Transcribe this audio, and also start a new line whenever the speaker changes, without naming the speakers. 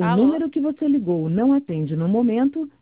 O
Alô?
número que você ligou não atende no momento.